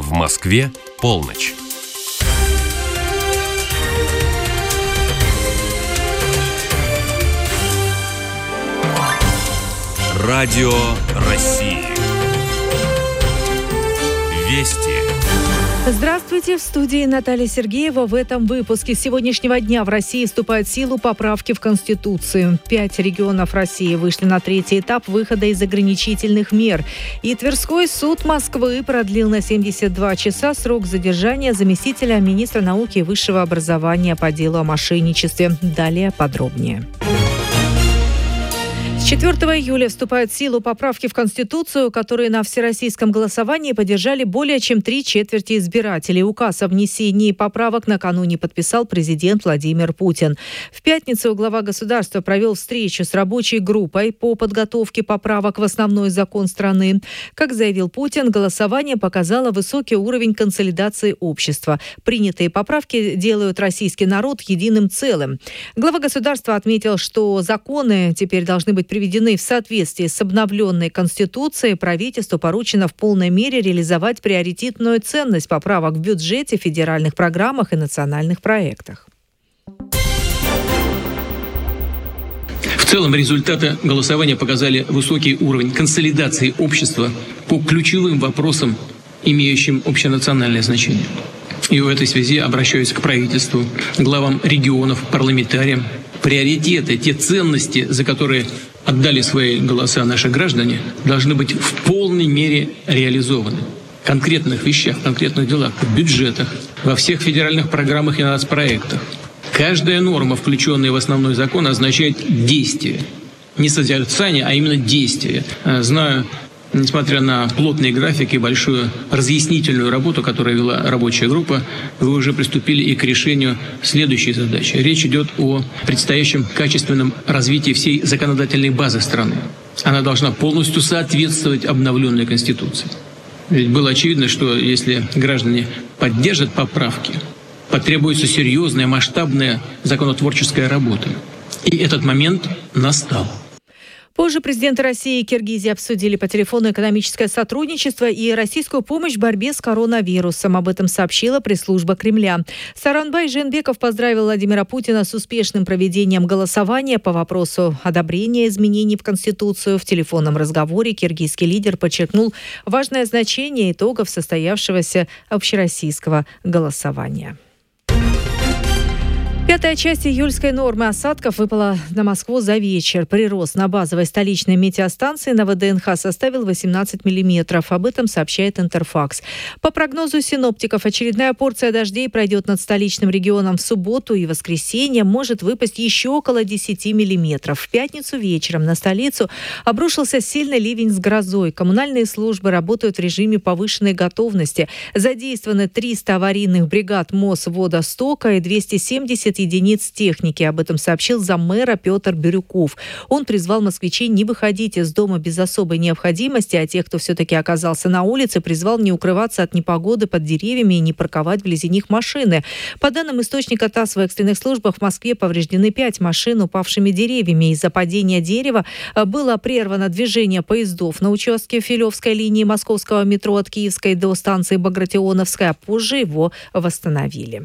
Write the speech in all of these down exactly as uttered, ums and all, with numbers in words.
В Москве полночь. Радио России. Вести. Здравствуйте, в студии Наталья Сергеева. В этом выпуске с сегодняшнего дня в России вступают в силу поправки в Конституцию. Пять регионов России вышли на третий этап выхода из ограничительных мер. И Тверской суд Москвы продлил на семьдесят два часа срок задержания заместителя министра науки и высшего образования по делу о мошенничестве. Далее подробнее. С четвёртого июля вступают в силу поправки в Конституцию, которые на всероссийском голосовании поддержали более чем три четверти избирателей. Указ о внесении поправок накануне подписал президент Владимир Путин. В пятницу глава государства провел встречу с рабочей группой по подготовке поправок в основной закон страны. Как заявил Путин, голосование показало высокий уровень консолидации общества. Принятые поправки делают российский народ единым целым. Глава государства отметил, что законы теперь должны быть приведены в соответствии с обновленной Конституцией. Правительству поручено в полной мере реализовать приоритетную ценность поправок в бюджете, федеральных программах и национальных проектах. В целом результаты голосования показали высокий уровень консолидации общества по ключевым вопросам, имеющим общенациональное значение. И в этой связи обращаюсь к правительству, главам регионов, парламентариям. Приоритеты, те ценности, за которые отдали свои голоса наши граждане, должны быть в полной мере реализованы. В конкретных вещах, в конкретных делах, в бюджетах, во всех федеральных программах и нацпроектах. Каждая норма, включенная в основной закон, означает действие. Не созерцание, а именно действие. Знаю, несмотря на плотный график и большую разъяснительную работу, которую вела рабочая группа, вы уже приступили и к решению следующей задачи. Речь идет о предстоящем качественном развитии всей законодательной базы страны. Она должна полностью соответствовать обновленной Конституции. Ведь было очевидно, что если граждане поддержат поправки, потребуется серьезная, масштабная законотворческая работа. И этот момент настал. Позже президенты России и Киргизии обсудили по телефону экономическое сотрудничество и российскую помощь в борьбе с коронавирусом. Об этом сообщила пресс-служба Кремля. Сооронбай Жээнбеков поздравил Владимира Путина с успешным проведением голосования по вопросу одобрения изменений в Конституцию. В телефонном разговоре киргизский лидер подчеркнул важное значение итогов состоявшегося общероссийского голосования. Пятая часть июльской нормы осадков выпала на Москву за вечер. Прирост на базовой столичной метеостанции на ВДНХ составил восемнадцать миллиметров. Об этом сообщает Интерфакс. По прогнозу синоптиков, очередная порция дождей пройдет над столичным регионом в субботу и воскресенье. Может выпасть еще около десяти миллиметров. В пятницу вечером на столицу обрушился сильный ливень с грозой. Коммунальные службы работают в режиме повышенной готовности. Задействованы триста аварийных бригад Мосводостока и двести семьдесят единиц техники. Об этом сообщил заммэра Петр Бирюков. Он призвал москвичей не выходить из дома без особой необходимости, а тех, кто все-таки оказался на улице, призвал не укрываться от непогоды под деревьями и не парковать вблизи них машины. По данным источника ТАСС, в экстренных службах в Москве повреждены пять машин упавшими деревьями. Из-за падения дерева было прервано движение поездов на участке Филевской линии московского метро от Киевской до станции Багратионовская. Позже его восстановили.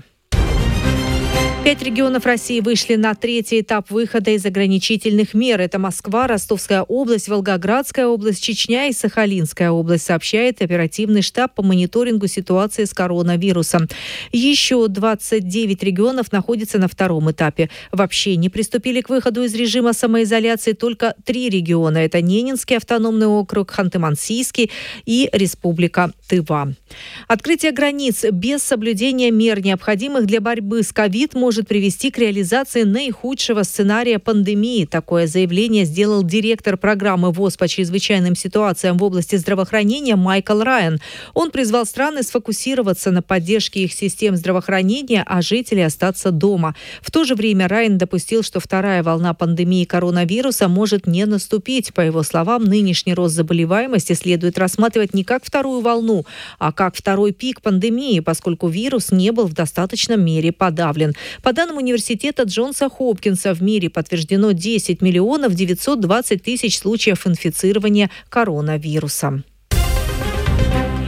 Пять регионов России вышли на третий этап выхода из ограничительных мер. Это Москва, Ростовская область, Волгоградская область, Чечня и Сахалинская область, сообщает оперативный штаб по мониторингу ситуации с коронавирусом. Еще двадцать девять регионов находятся на втором этапе. Вообще не приступили к выходу из режима самоизоляции только три региона. Это Ненецкий автономный округ, Ханты-Мансийский и Республика Тыва. Открытие границ без соблюдения мер, необходимых для борьбы с ковид, может может привести к реализации наихудшего сценария пандемии. Такое заявление сделал директор программы ВОЗ по чрезвычайным ситуациям в области здравоохранения Майкл Райан. Он призвал страны сфокусироваться на поддержке их систем здравоохранения, а жителей остаться дома. В то же время Райан допустил, что вторая волна пандемии коронавируса может не наступить. По его словам, нынешний рост заболеваемости следует рассматривать не как вторую волну, а как второй пик пандемии, поскольку вирус не был в достаточном мере подавлен. По данным университета Джонса Хопкинса, в мире подтверждено десять миллионов девятьсот двадцать тысяч случаев инфицирования коронавирусом.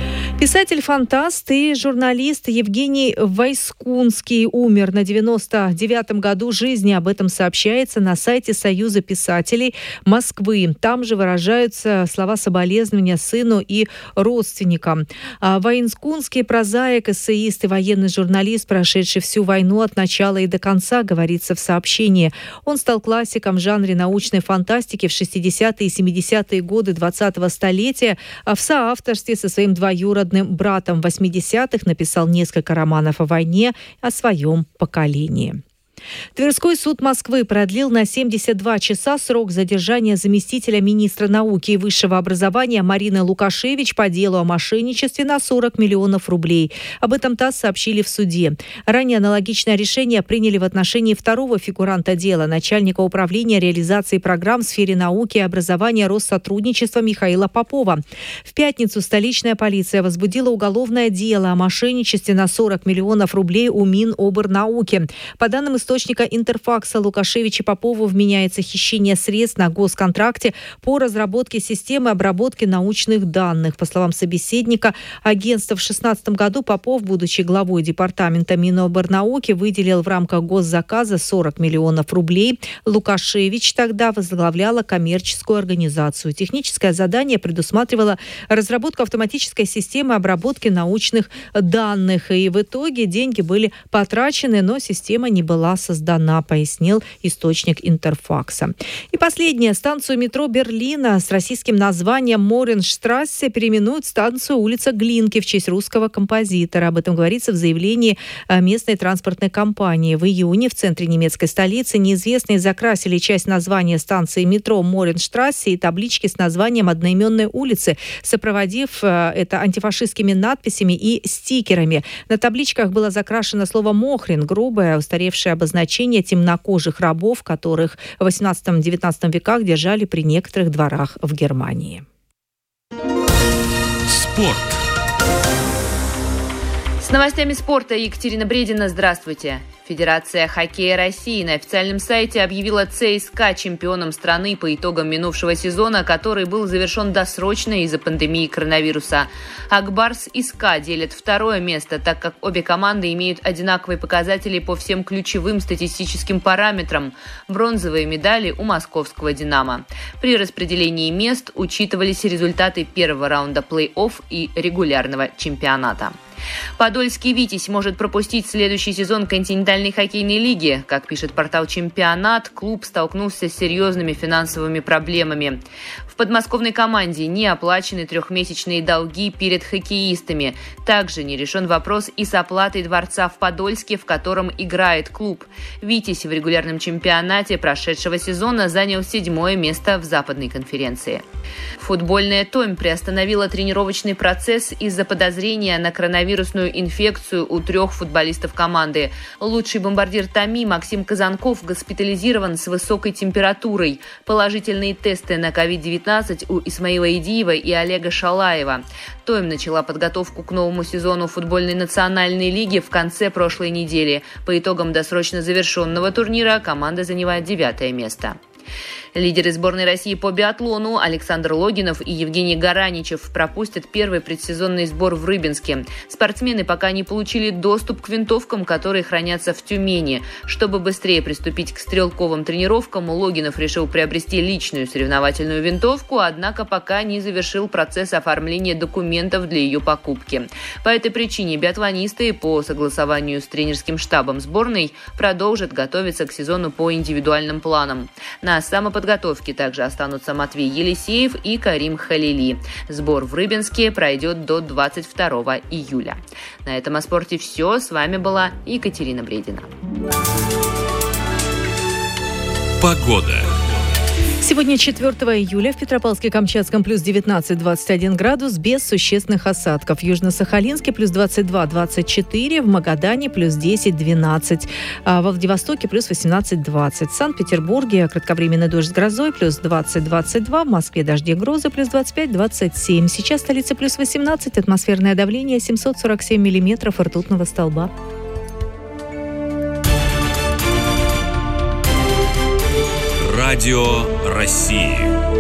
Писатель-фантаст и журналист Евгений Войскунский умер на девяносто девятом году жизни. Об этом сообщается на сайте Союза писателей Москвы. Там же выражаются слова соболезнования сыну и родственникам. Войскунский – прозаик, эссеист и военный журналист, прошедший всю войну от начала и до конца, говорится в сообщении. Он стал классиком в жанре научной фантастики в шестидесятые и семидесятые годы двадцатого столетия. В соавторстве со своим двоюродным братом в восьмидесятых написал несколько романов о войне, о своем поколении. Тверской суд Москвы продлил на семьдесят два часа срок задержания заместителя министра науки и высшего образования Марины Лукашевич по делу о мошенничестве на сорок миллионов рублей. Об этом ТАСС сообщили в суде. Ранее аналогичное решение приняли в отношении второго фигуранта дела, начальника управления реализации программ в сфере науки и образования Россотрудничества Михаила Попова. В пятницу столичная полиция возбудила уголовное дело о мошенничестве на сорок миллионов рублей у Миноборнауки. По данным источника Интерфакса, Лукашевич и Попову вменяется хищение средств на госконтракте по разработке системы обработки научных данных. По словам собеседника агентства, в две тысячи шестнадцатом году Попов, будучи главой департамента Миноборнауки, выделил в рамках госзаказа сорок миллионов рублей. Лукашевич тогда возглавляла коммерческую организацию. Техническое задание предусматривало разработку автоматической системы обработки научных данных. И в итоге деньги были потрачены, но система не была создана, пояснил источник Интерфакса. И последнее. Станцию метро Берлина с российским названием Моренштрассе переименуют в станцию улица Глинки в честь русского композитора. Об этом говорится в заявлении местной транспортной компании. В июне в центре немецкой столицы неизвестные закрасили часть названия станции метро Моренштрассе и таблички с названием одноименной улицы, сопроводив это антифашистскими надписями и стикерами. На табличках было закрашено слово «Мохрин», грубое, устаревшее обозначение темнокожих рабов, которых в восемнадцатом-девятнадцатом веках держали при некоторых дворах в Германии. Спорт. С новостями спорта Екатерина Бредина. Здравствуйте. Федерация хоккея России на официальном сайте объявила ЦСКА чемпионом страны по итогам минувшего сезона, который был завершен досрочно из-за пандемии коронавируса. Акбарс и СКА делят второе место, так как обе команды имеют одинаковые показатели по всем ключевым статистическим параметрам. Бронзовые медали у московского «Динамо». При распределении мест учитывались результаты первого раунда плей-офф и регулярного чемпионата. Подольский «Витязь» может пропустить следующий сезон континентальной хоккейной лиги. Как пишет портал «Чемпионат», клуб столкнулся с серьезными финансовыми проблемами. В подмосковной команде не оплачены трехмесячные долги перед хоккеистами. Также не решен вопрос и с оплатой дворца в Подольске, в котором играет клуб. «Витязь» в регулярном чемпионате прошедшего сезона занял седьмое место в Западной конференции. Футбольная «Томь» приостановила тренировочный процесс из-за подозрения на коронавирусную инфекцию у трех футболистов команды. Лучший бомбардир «Томи» Максим Казанков госпитализирован с высокой температурой. Положительные тесты на ковид девятнадцать у Исмаила Идиева и Олега Шалаева. «Томь» начала подготовку к новому сезону футбольной национальной лиги в конце прошлой недели. По итогам досрочно завершенного турнира команда занимает девятое место. Лидеры сборной России по биатлону Александр Логинов и Евгений Гараничев пропустят первый предсезонный сбор в Рыбинске. Спортсмены пока не получили доступ к винтовкам, которые хранятся в Тюмени. Чтобы быстрее приступить к стрелковым тренировкам, Логинов решил приобрести личную соревновательную винтовку, однако пока не завершил процесс оформления документов для ее покупки. По этой причине биатлонисты по согласованию с тренерским штабом сборной продолжат готовиться к сезону по индивидуальным планам. На самоподготовке подготовке также останутся Матвей Елисеев и Карим Халили. Сбор в Рыбинске пройдет до двадцать второго июля. На этом о спорте все. С вами была Екатерина Бредина. Погода. Сегодня четвёртого июля в Петропавловске-Камчатском плюс девятнадцать - двадцать один градус без существенных осадков. В Южно-Сахалинске плюс двадцать два - двадцать четыре, в Магадане плюс десять - двенадцать, а во Владивостоке плюс восемнадцать - двадцать. В Санкт-Петербурге кратковременный дождь с грозой плюс двадцать - двадцать два, в Москве дожди и грозы плюс двадцать пять - двадцать семь. Сейчас столица плюс восемнадцать, атмосферное давление семьсот сорок семь миллиметров ртутного столба. Радио России.